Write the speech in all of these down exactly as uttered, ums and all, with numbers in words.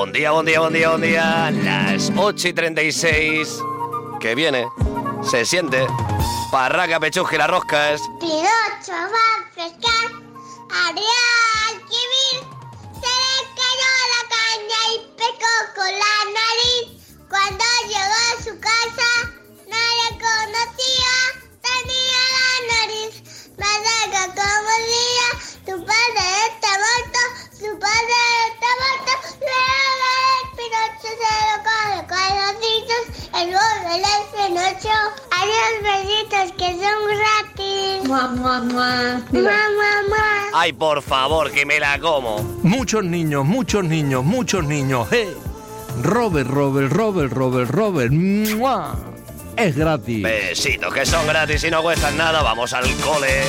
Buen día, buen día, buen día, buen día. Las ocho y treinta y seis. Que viene, se siente. Parraca, Pechuje, las roscas. Pinocho va a pescar, Ariel Kibir se le cayó la caña y pecó con la nariz. Cuando llegó a su casa, nadie conocía, tenía la nariz más larga como el día. Tu padre está muerto, su padre está muerto. Luego el Pinocho se lo coge con los dientes, el gordo el Pinocho. Adiós, besitos que son gratis. Mua, mua, mua. Mua, mua, mua. Ay, por favor, que me la como. Muchos niños, muchos niños, muchos niños. ¡Eh! Robert, Robert, Robert, Robert, Robert. ¡Mua! Es gratis. Besitos que son gratis y no cuestan nada. Vamos al cole.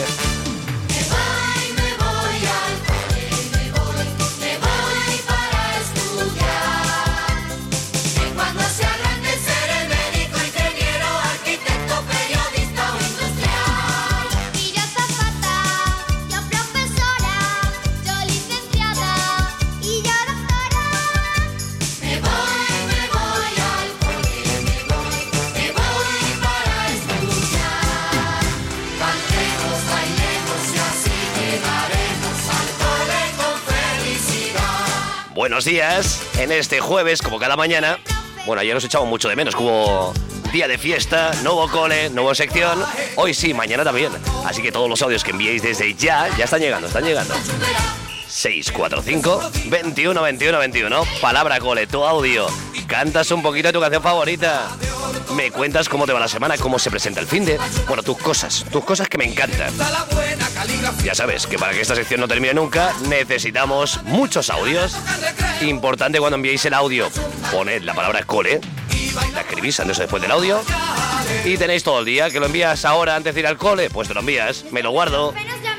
Buenos días, en este jueves, como cada mañana. Bueno, ayer os echamos mucho de menos, que hubo día de fiesta, nuevo cole, nueva sección. Hoy sí, mañana también. Así que todos los audios que enviéis desde ya, ya están llegando, están llegando. seis cuatro cinco, veintiuno, veintiuno, veintiuno. Palabra cole, tu audio. Cantas un poquito de tu canción favorita. Me cuentas cómo te va la semana, cómo se presenta el finde. Bueno, tus cosas, tus cosas que me encantan. Ya sabes que para que esta sección no termine nunca, necesitamos muchos audios. Importante cuando enviéis el audio, poned la palabra cole, la escribís antes o después del audio, y tenéis todo el día. Que lo envías ahora antes de ir al cole, pues te lo envías, me lo guardo.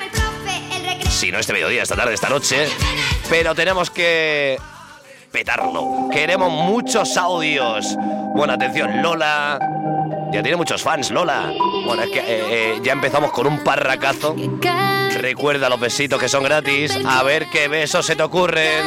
Si no, este mediodía, esta tarde, esta noche. Pero tenemos que petarlo. Queremos muchos audios. Bueno, atención, Lola. Ya tiene muchos fans, Lola. Bueno, es que eh, eh, ya empezamos con un parracazo. Recuerda los besitos que son gratis. A ver qué besos se te ocurren.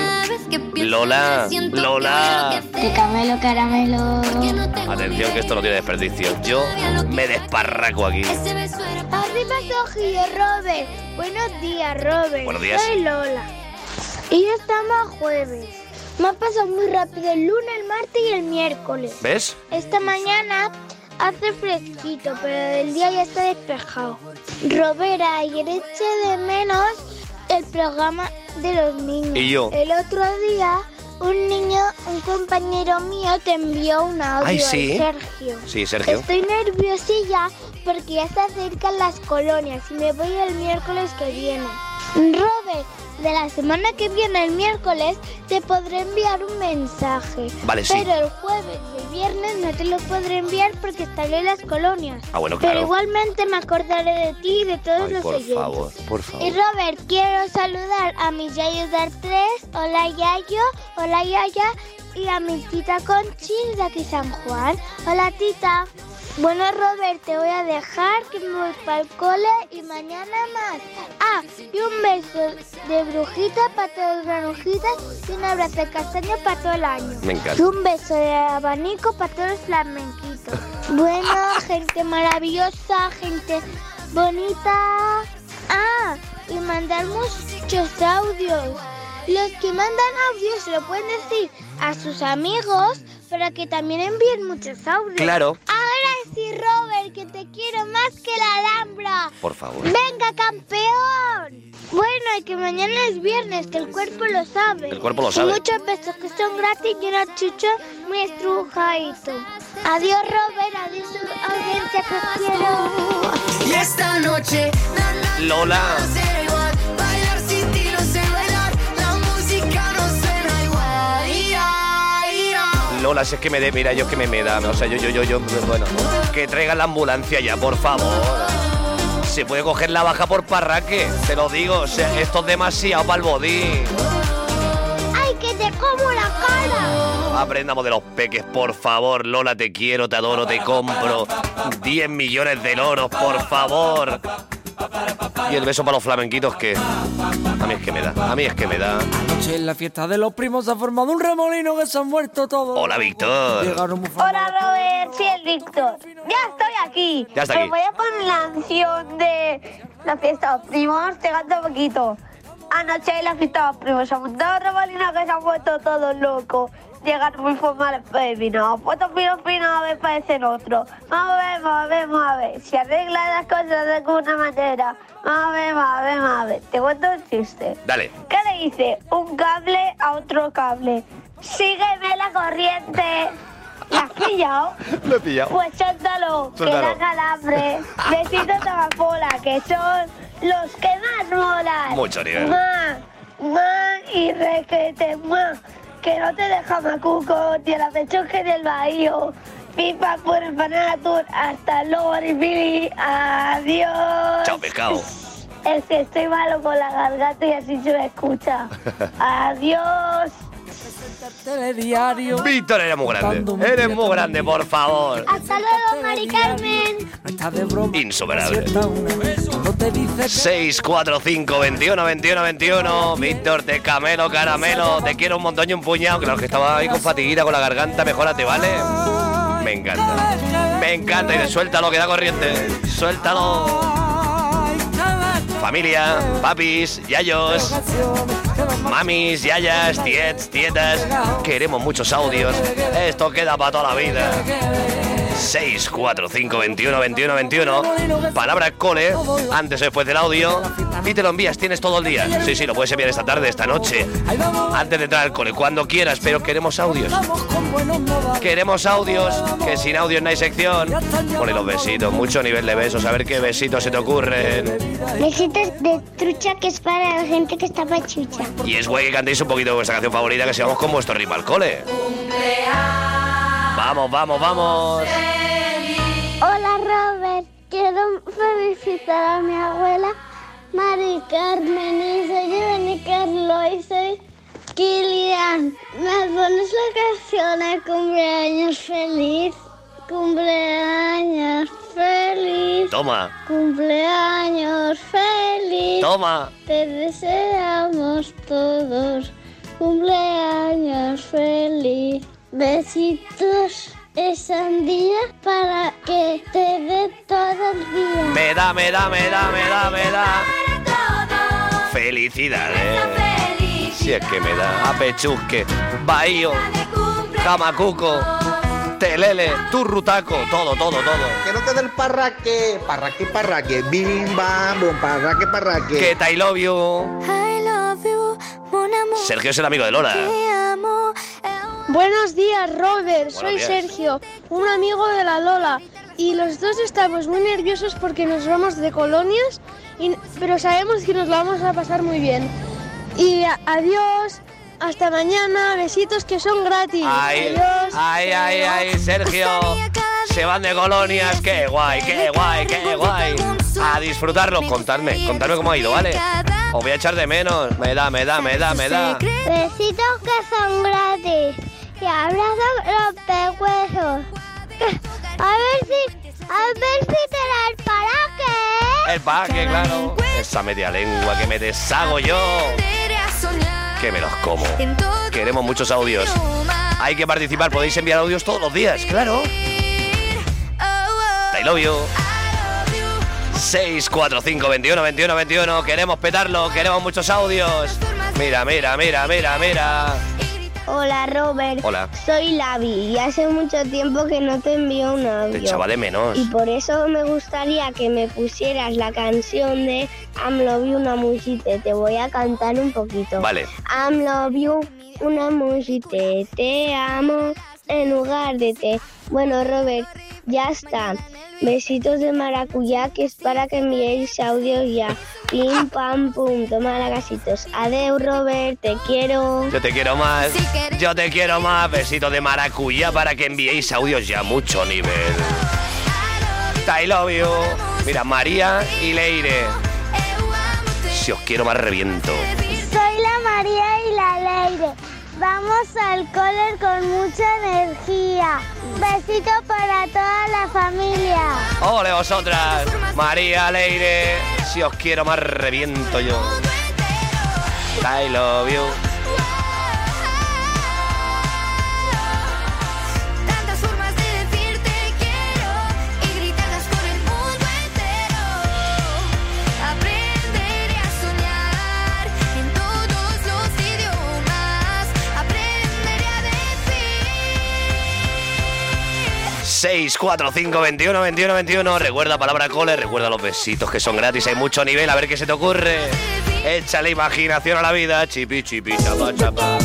Lola, Lola. Que caramelo, caramelo. Atención que esto no tiene desperdicio. Yo me desparraco aquí. Arriba Soji, Robert. Buenos días, Robert. Buenos días. Soy Lola. Y ya estamos a jueves. Me ha pasado muy rápido el lunes, el martes y el miércoles. ¿Ves? Esta mañana hace fresquito, pero el día ya está despejado. Robert, ayer eché de menos el programa de los niños. ¿Y yo? El otro día, un niño, un compañero mío, te envió un audio. Ay, sí. Sergio. Sí, Sergio. Estoy nerviosilla porque ya se acercan las colonias y me voy el miércoles que viene. Robert, de la semana que viene, el miércoles, te podré enviar un mensaje. Vale, sí. Pero el jueves y el viernes no te lo podré enviar porque estaré en las colonias. Ah, bueno, claro. Pero igualmente me acordaré de ti y de todos Ay, los por oyentes. favor, por favor. Y Robert, quiero saludar a mis yayos de Artres, hola Yayo, hola Yaya, y a mi tita Conchi de aquí San Juan. Hola tita. Bueno, Robert, te voy a dejar que me voy para el cole y mañana más. Ah, y un beso de brujita para todas las granujitas y un abrazo de castaño para todo el año. Me encanta. Y un beso de abanico para todos los flamenquitos. Bueno, gente maravillosa, gente bonita. Ah, y mandar muchos audios. Los que mandan audios se lo pueden decir a sus amigos para que también envíen muchos audios. Claro. Ahora sí, Robert, que te quiero más que la Alhambra. Por favor. ¡Venga, campeón! Bueno, y que mañana es viernes, que el cuerpo lo sabe. El cuerpo lo Y sabe. muchos besos que son gratis y una chucha muy estrujadito. Adiós, Robert, adiós, audiencia, que os quiero. Y esta noche, Lola. no será igual. Bailar sin ti no sé bailar. La música no suena igual. Ia, ia. Lola, si es que me dé, mira, yo es que me, me da, o sea, yo, yo, yo, yo, bueno, que traigan la ambulancia ya, por favor. Se puede coger la baja por parraque, te lo digo, o sea, esto es demasiado para el body. ¡Ay, que te como la cara! Aprendamos de los peques, por favor. Lola, te quiero, te adoro, te compro diez millones de loros, por favor. Y el beso para los flamenquitos que a mí es que me da, a mí es que me da. Anoche en la fiesta de los primos se ha formado un remolino que se han muerto todos. Hola, Víctor. Llegaron muy Hola Robert, soy el Víctor. Ya estoy aquí. Ya está Os aquí. voy a poner la canción de la fiesta de los primos, te canto un poquito. Anoche en la fiesta de los primos se ha montado un remolino que se han vuelto todos locos. Llegaron muy formales peinados, puestos finos finos a ver parecen otros. Vamos a ver, vamos a ver, vamos a ver. Si arreglan las cosas de alguna manera. Vamos a ver, vamos a ver, vamos a ver. Te cuento un chiste. Dale. ¿Qué le dice un cable a otro cable? Sígueme la corriente. ¿La has pillado? Lo he pillado. Pues suéltalo, que Suéltalo. da calambre. Besitos de amapola, que son los que más molan. Mucho nivel. Ma, ma y requete, ma. Que no te deja macuco, ni a la pechuga ni el bahío. Pipa por empanatur, hasta luego, Ripili. Adiós. Chao, pescado. Es que estoy malo con la garganta y así se me escucha. Adiós. telediario. Víctor, eres muy grande. Eres muy grande, por favor. Hasta luego, Mari Carmen. No está de broma. Insuperable. Acierta una. Cuando te dice que seis cuatro cinco, veintiuno, veintiuno, veintiuno. Víctor, te camelo, caramelo. Te quiero un montón y un puñado. Claro que estaba ahí con fatiguita, con la garganta. Mejórate, ¿vale? Me encanta. Me encanta. Y de suéltalo, que da corriente. Suéltalo. Familia, papis, yayos, mamis, yayas, tiets, tietas. Queremos muchos audios. Esto queda para toda la vida. seis cuatro cinco, veintiuno, veintiuno, veintiuno. Palabra cole, antes o después del audio. Y te lo envías, tienes todo el día. Sí, sí, lo puedes enviar esta tarde, esta noche. Antes de entrar al cole, cuando quieras, pero queremos audios. vamos con buenos modales. Queremos audios, que sin audios no hay sección. Ponle los besitos, mucho nivel de besos, a ver qué besitos se te ocurren. Besitos de trucha que es para la gente que está pachucha. Y es guay que cantéis un poquito de vuestra canción favorita, que sigamos con vuestro ritmo al cole. Vamos, vamos, vamos. Hola Robert, quiero felicitar a mi abuela Mari Carmen y soy Jenny Carlo y soy Kilian. ¿Me pones la canción de cumpleaños feliz? Cumpleaños feliz. Toma, Cumpleaños feliz. toma. Te deseamos todos. Cumpleaños feliz. Besitos de sandía para que te dé todo el día. Me da, me da, me da, me da, me da. Felicidades. Si es que me da. Apechusque, Bahío, Jamacuco, Telele, Turrutaco, todo, todo, todo. Que no te dé el parraque, parraque, parraque, bim, bam, bum, parraque, parraque. Que I love you. I love you, mon amour, Sergio es el amigo de Lola. te amo. Buenos días, Robert. Soy días. Sergio, un amigo de la Lola. Y los dos estamos muy nerviosos porque nos vamos de colonias, y- pero sabemos que nos lo vamos a pasar muy bien. Y a- adiós, hasta mañana, besitos que son gratis. Ay, adiós. ay, ay, ay, Sergio. Se van de colonias, qué guay, qué guay, qué guay. A disfrutarlo, contadme, contadme cómo ha ido, ¿vale? Os voy a echar de menos. Me da, me da, me da, me da. Besitos que son gratis. Y abrazos los pehuesos. A ver si, a ver si te da el paraque. El paque, claro. Esa media lengua que me deshago yo. Que me los como. Queremos muchos audios. Hay que participar, podéis enviar audios todos los días, claro. I love you. seis cuatro cinco, veintiuno, veintiuno, veintiuno. Queremos petarlo, queremos muchos audios. Mira, mira, mira, mira, mira. Hola Robert. Hola. Soy Lavi y hace mucho tiempo que no te envío un audio. Te echaba de menos. Y por eso me gustaría que me pusieras la canción de I'm Love You, una musite. Te voy a cantar un poquito. Vale. I'm Love You, una musite. Te amo en lugar de te. Bueno, Robert, ya está. Besitos de maracuyá, que es para que enviéis audios ya. Pim, pam, pum. Toma lagasitos. Adeu, Robert. Te quiero. Yo te quiero más. Yo te quiero más. Besito de maracuyá para que enviéis audios ya a mucho nivel. I love you. Mira, María y Leire. Si os quiero más reviento. Soy la María y la Leire. vamos al cole con mucha energía. Besito para toda la familia. ¡Ole vosotras! María, Leire, si os quiero más reviento yo. I love you. Tantas formas de decirte quiero y gritarlas por el mundo entero. Aprenderé a soñar en todos los idiomas. Aprenderé a decir. seis, cuatro, cinco, veintiuno, veintiuno, veintiuno. Recuerda palabra cole, recuerda los besitos que son gratis. Hay mucho nivel, a ver qué se te ocurre. Échale imaginación a la vida. Chipi, chipi, chapa, chapa.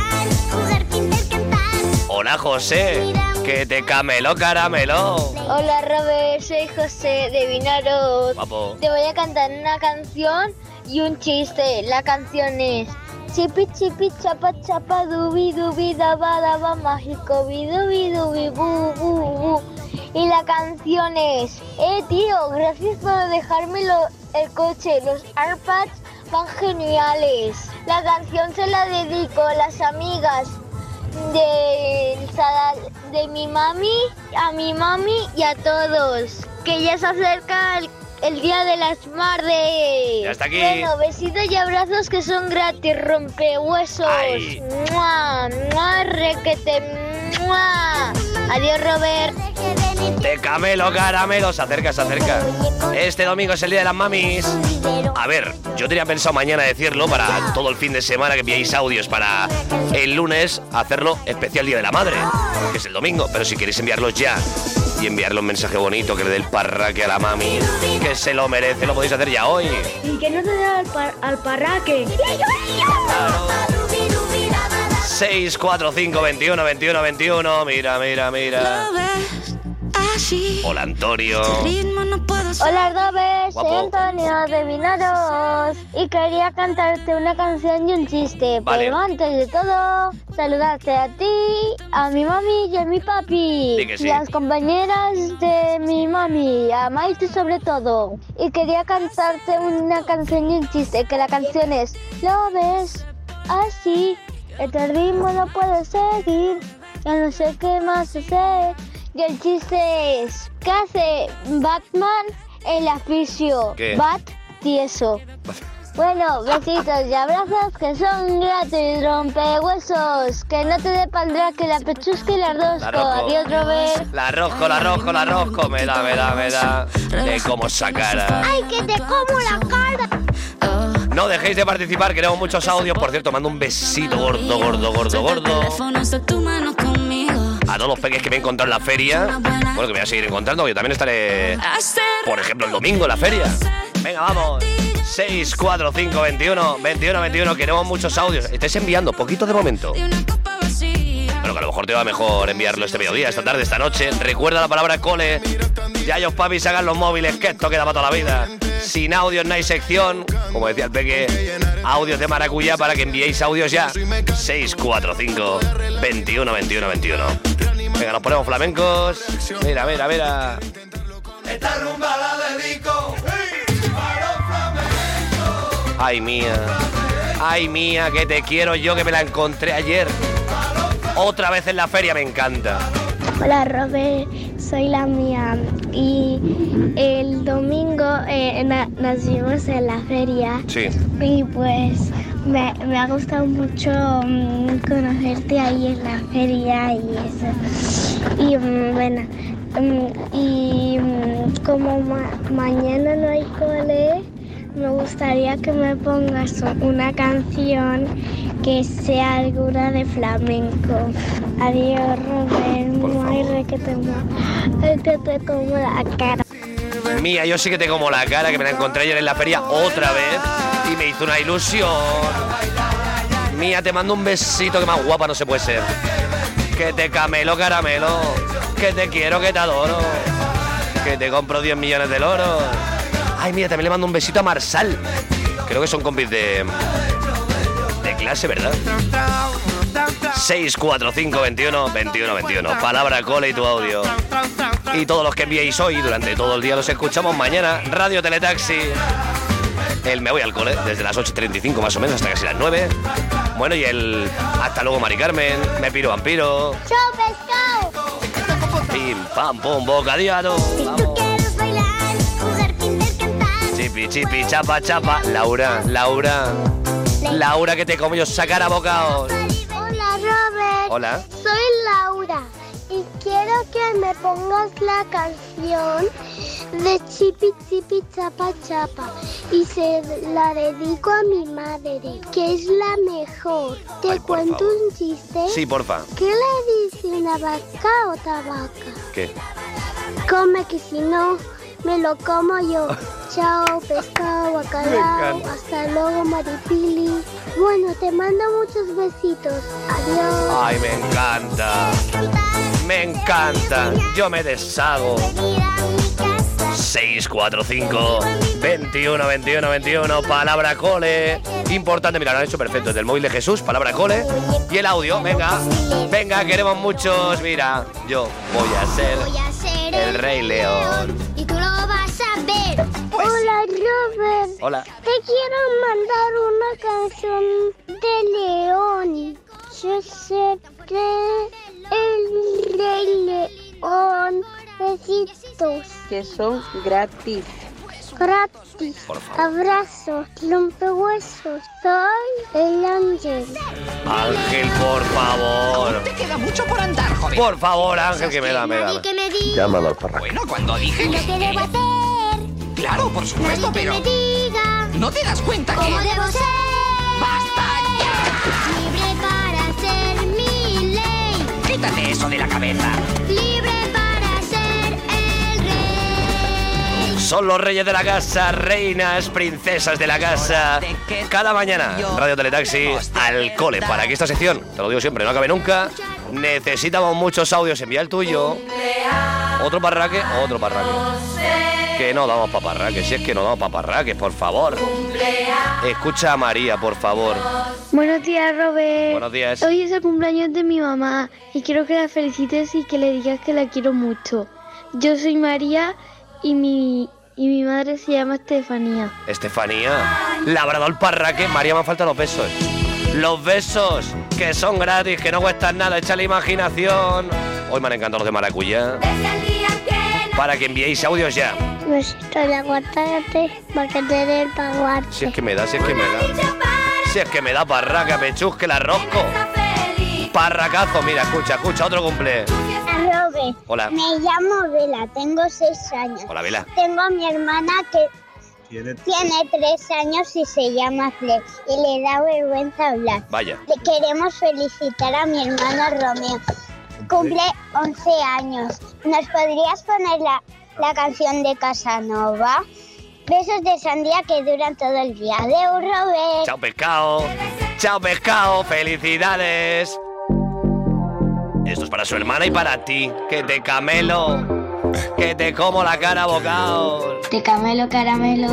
Hola, José. Que te camelo, caramelo. Hola, Robert, soy José de Vinaros. Guapo. Te voy a cantar una canción y un chiste. La canción es Chipi, chipi, chapa, chapa, dubi, dubi, daba, daba, mágico, bi, dubi, dubi, bu, bu, bu. Y la canción es Eh, tío, gracias por dejarme lo- el coche. Los AirPods van geniales. La canción se la dedico a las amigas de, de mi mami, a mi mami y a todos. Que ya se acerca el, el día de las madres. Ya está aquí. Bueno, besitos y abrazos que son gratis, rompehuesos. Ay. ¡Mua! ¡Mua! Requete. ¡Mua! Adiós, Robert. Te camelo, caramelo. Se acerca, se acerca. Este domingo es el día de las mamis. A ver, yo tenía pensado mañana decirlo para todo el fin de semana, que enviáis audios para el lunes hacerlo especial Día de la Madre, que es el domingo. Pero si queréis enviarlos ya y enviarle un mensaje bonito que le dé el parraque a la mami, que se lo merece, lo podéis hacer ya hoy. Y que no te dé al, par- al parraque. seis, cuatro, cinco, veintiuno, veintiuno, veintiuno. Mira, mira, mira. Hola, Antonio. Hola, Robert, soy Guapo. Antonio de Vinaros y quería cantarte una canción y un chiste. Vale. Pero antes de todo, saludarte a ti, a mi mami y a mi papi. Di que sí. Y a las compañeras de mi mami, a Maite sobre todo. Y quería cantarte una canción y un chiste, que la canción es Lo ves así, este ritmo no puedo seguir, ya no sé qué más hacer. Y el chiste es, ¿qué hace Batman en la fisio? ¿Qué? Bat tieso. Bueno, besitos y abrazos que son gratis, rompehuesos. Que no te dé paldrá que la pechusca y la La rosco. rosco. Adiós, Robert. La rosco, la rosco, la rosco. Me da, me da, me da. De como esa cara. ¡Ay, que te como la cara! No dejéis de participar, queremos muchos audios. Por cierto, mando un besito gordo, gordo, gordo, gordo a todos los peques que me he encontrado en la feria. Bueno, que me voy a seguir encontrando, yo también estaré, por ejemplo, el domingo en la feria. Venga, vamos. seis, cuatro, cinco, veintiuno, veintiuno, veintiuno. Queremos muchos audios. Estáis enviando, poquitos de momento. Pero que a lo mejor te va mejor enviarlo este mediodía, esta tarde, esta noche. Recuerda la palabra cole. Ya ellos papis hagan los móviles, que esto queda para toda la vida. Sin audios no hay sección. Como decía el peque, audios de maracuyá para que enviéis audios ya. seis, cuatro, cinco, veintiuno, veintiuno, veintiuno. Venga, nos ponemos flamencos. Mira, mira, mira. Esta rumba la dedico Ay, mía. Ay, mía, que te quiero yo, que me la encontré ayer. Otra vez en la feria, me encanta. Hola, Robert, soy la mía. Y el domingo eh, na- nos vimos en la feria. Sí. Y pues me, me ha gustado mucho mm, conocerte ahí en la feria y eso. Y mm, bueno, mm, y mm, como ma- mañana no hay cole, me gustaría que me pongas una canción que sea alguna de flamenco. Adiós, Robert, no hay re que te, mo- eh, que te como la cara. Mía, yo sí que te como la cara, que me la encontré ayer en la feria otra vez y me hizo una ilusión. Mía, te mando un besito, que más guapa no se puede ser. Que te camelo, caramelo, que te quiero, que te adoro, que te compro diez millones de loros. Ay, mira, también le mando un besito a Marsal. Creo que son compis de, de clase, ¿verdad? seis, cuatro, cinco, veintiuno, veintiuno, veintiuno. Palabra cole y tu audio. Y todos los que enviéis hoy, durante todo el día los escuchamos mañana. Radio Teletaxi. El Me Voy al Cole, desde las ocho y treinta y cinco más o menos hasta casi las nueve. Bueno, y el hasta luego, Mari Carmen, me piro vampiro. ¡Chao, pescado! Pim, pam, pum, bocadillo. Si tú quieres bailar, jugar, pintar, cantar. Chipi, chipi, chapa, chapa. Laura, Laura. Laura, que te como yo sacar a bocaos. Hola, Robert. Hola. Soy Laura y quiero que me pongas la canción de Chipi Chipi Chapa Chapa y se la dedico a mi madre, que es la mejor. ¿Te Ay, por cuento favor. un chiste? Sí, porfa. ¿Qué le dice una vaca a otra vaca? ¿Qué? Come, que si no me lo como yo. Chao, pescado, bacalao. encanta. Hasta luego, Maripili. Bueno, te mando muchos besitos. Adiós. Ay, me encanta. Me encanta. Yo me deshago. seis cuatro cinco, veintiuno, veintiuno, veintiuno. Palabra cole. Importante, mira, lo han hecho perfecto. Desde el móvil de Jesús, palabra cole. Y el audio, venga. Venga, queremos muchos. Mira, yo voy a ser Voy a ser el Rey León. y tú lo vas a ver. Hola, Robert. Hola. Te quiero mandar una canción de León. Yo seré el Rey León. Besitos. Que son gratis. Gratis. Por favor. Abrazos. Rompehuesos. Soy el ángel. Ángel, por favor. Te queda mucho por andar, joven. Por favor, Ángel, que me da, me da. Nadie que me diga Llámalo al parraque. Bueno, cuando dije lo que... que debo hacer. Claro, por supuesto, Nadie que pero... me diga ¿No te das cuenta que...? cómo debo ser. ¡Basta ya! Libre para hacer mi ley. Quítate eso de la cabeza. Libre para ser el rey. Son los reyes de la casa, reinas, princesas de la casa. Cada mañana, Radio Teletaxi, al cole. Para que esta sección, te lo digo siempre, no acabe nunca, necesitamos muchos audios. Envía el tuyo. Otro parraque, otro parraque. Que no damos paparraques, si es que no damos paparraques, por favor. Escucha a María, por favor. Buenos días, Robert. Buenos días. Hoy es el cumpleaños de mi mamá y quiero que la felicites y que le digas que la quiero mucho. Yo soy María y mi, y mi madre se llama Estefanía. Estefanía, labrador parraque. María, me faltan los besos. Los besos, que son gratis, que no cuestan nada, echa la imaginación. Hoy me han encantado los de maracuyá. Para que enviéis audios ya. Besito de aguacate para que te dé el paguarte. Si es que me da, si es que me da. Si es que me da parraca, pechusque, la rosco. Parracazo, mira, escucha, escucha, otro cumple. Robert, Hola. me llamo Vela, tengo seis años. Hola, Vela. Tengo a mi hermana que tiene tres años y se llama Fle y le da vergüenza hablar. Vaya. Le queremos felicitar a mi hermano Romeo. Cumple once años. ¿Nos podrías poner la, la canción de Casanova? Besos de sandía que duran todo el día. Adeu, Robert. Chao, pescado. Chao, pescado. Felicidades. Esto es para su hermana y para ti. Que te camelo. Que te como la cara a bocados. Te camelo caramelo.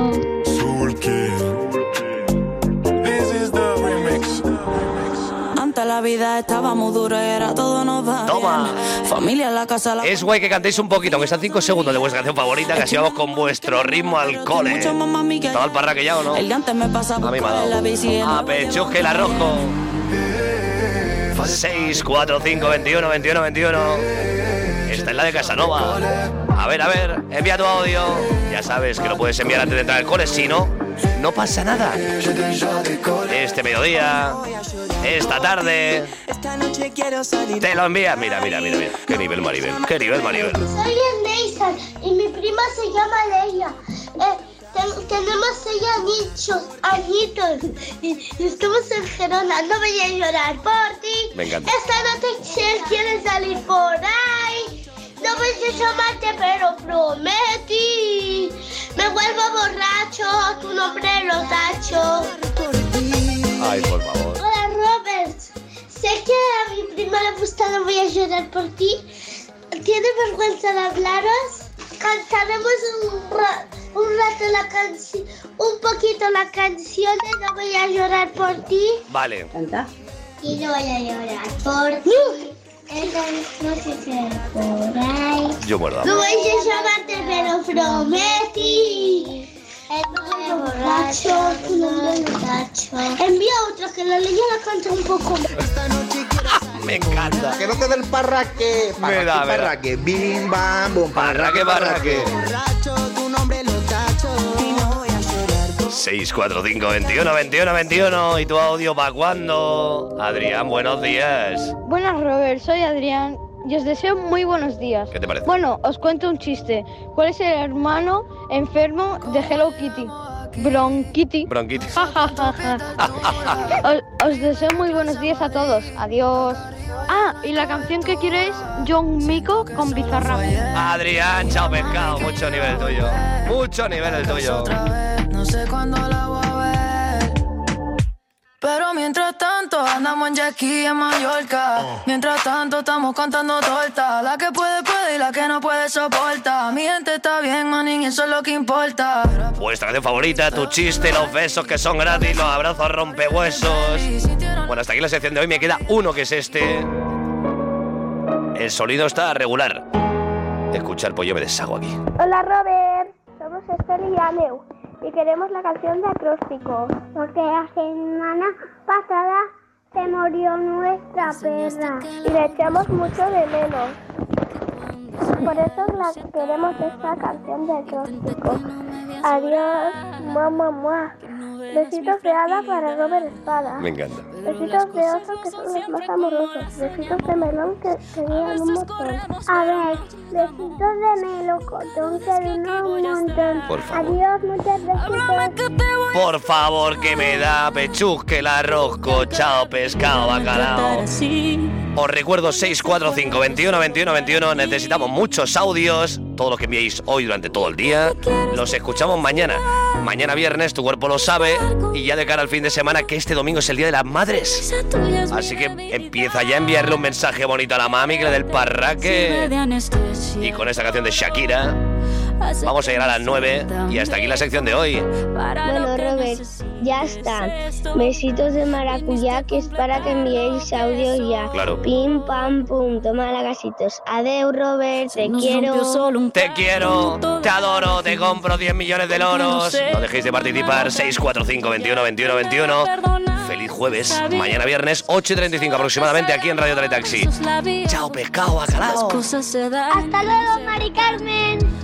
Antes la vida estaba muy dura y era todo nos va Toma. bien. Familia en la casa, la... Es guay que cantéis un poquito, aunque sean cinco segundos de vuestra canción favorita, que así vamos con vuestro ritmo al cole. Mucho más mami que ¿Estaba el parraque ya o no? el de antes me pasa A por mí me ha dado. la bici en A la pechusque el arrojo. seis cuatro cinco veintiuno veintiuno veintiuno. Esta es la de Casanova. A ver, a ver, envía tu audio. Ya sabes que lo puedes enviar antes de entrar al cole, si no, no pasa nada. Este mediodía, esta tarde, te lo envías. Mira, mira, mira, mira. Qué nivel, Maribel. Qué nivel, Maribel. Soy el Nathan y mi prima se llama Leia. Eh, ten- tenemos seis añitos, añitos y, y estamos en Gerona. No voy a llorar por ti. Me encanta. Esta noche si él quiere salir por ahí. No voy a llamarte, pero prometí. Me vuelvo borracho, tu nombre lo tacho. Ay, por favor. Hola, Robert. Sé que a mi prima le gusta No voy a llorar por ti. ¿Tiene vergüenza de hablaros? Cantaremos un, ra- un rato la canción, un poquito la canción de No voy a llorar por ti. Vale. ¿Canta? Y no voy a llorar por ti. Esa no sé si es por ahí. Yo muerdo. No voy a llamarte, pero prometí. El borracho, tu nombre borracho. Envía otra que la leña la canta un poco. Me encanta. Que no te dé el parraque. Me da, Parraque, me da. parraque. Bim, bam, bum. Parraque, parraque. Borracho, tu nombre lo tacho. Y no voy a llorar. seis cuatro cinco, veintiuno, veintiuno, veintiuno. ¿Y tu audio para cuándo? Adrián, buenos días. Buenas, Robert, soy Adrián y os deseo muy buenos días. ¿Qué te parece? Bueno, os cuento un chiste. ¿Cuál es el hermano enfermo de Hello Kitty? Bronquitty. Bronquitis. os, os deseo muy buenos días a todos. Adiós. Ah, y la canción que queréis, John Mico con Bizarrap. Adrián, chao pescado. Mucho nivel el tuyo. Mucho nivel el tuyo. No sé cuándo la voy a ver. Pero mientras tanto andamos en Jackie en Mallorca. Mientras tanto estamos cantando torta. La que puede puede y la que no puede soporta. Mi gente está bien, manín, eso es lo que importa. Vuestra canción favorita, tu chiste, los besos que son gratis, los abrazos rompehuesos. Bueno, hasta aquí la sección de hoy. Me queda uno que es este. El sonido está regular. Escuchar, pues yo me deshago aquí. Hola, Robert. Somos Esther y Aneu y queremos la canción de Acróstico. Porque la semana pasada se murió nuestra perra y le echamos mucho de menos. Por eso la queremos esta canción de Acróstico. Adiós, mamá, mamá. Besitos de hada para Robert Espada. Me encanta. Besitos de oso que son los más amorosos. Besitos de melón que que duran un montón. A ver, besitos de melocotón que duran un montón. Por favor. Adiós, muchas besitos. Por favor, que me da pechusque el arroz, chao pescado, bacalao. Os recuerdo seis cuatro cinco, veintiuno, veintiuno, veintiuno. Necesitamos muchos audios. Todos los que enviéis hoy durante todo el día. Los escuchamos mañana. Mañana viernes, tu cuerpo lo sabe. Y ya de cara al fin de semana, que este domingo es el Día de las Madres. Así que empieza ya a enviarle un mensaje bonito a la mami, que le dé el parraque. Y con esta canción de Shakira vamos a llegar a las nueve. Y hasta aquí la sección de hoy. Bueno, Robert, ya está. Besitos de maracuyá, que es para que enviéis audio ya. Claro. Pim, pam, pum, toma lagasitos. Adeu, Robert, te quiero. Te quiero, te adoro, te compro diez millones de loros. No dejéis de participar. seis cuatro cinco, veintiuno, veintiuno, veintiuno. Feliz jueves. Mañana viernes, ocho y treinta y cinco aproximadamente, aquí en Radio Teletaxi. Chao, pescado, bacalao. Hasta luego, Mari Carmen.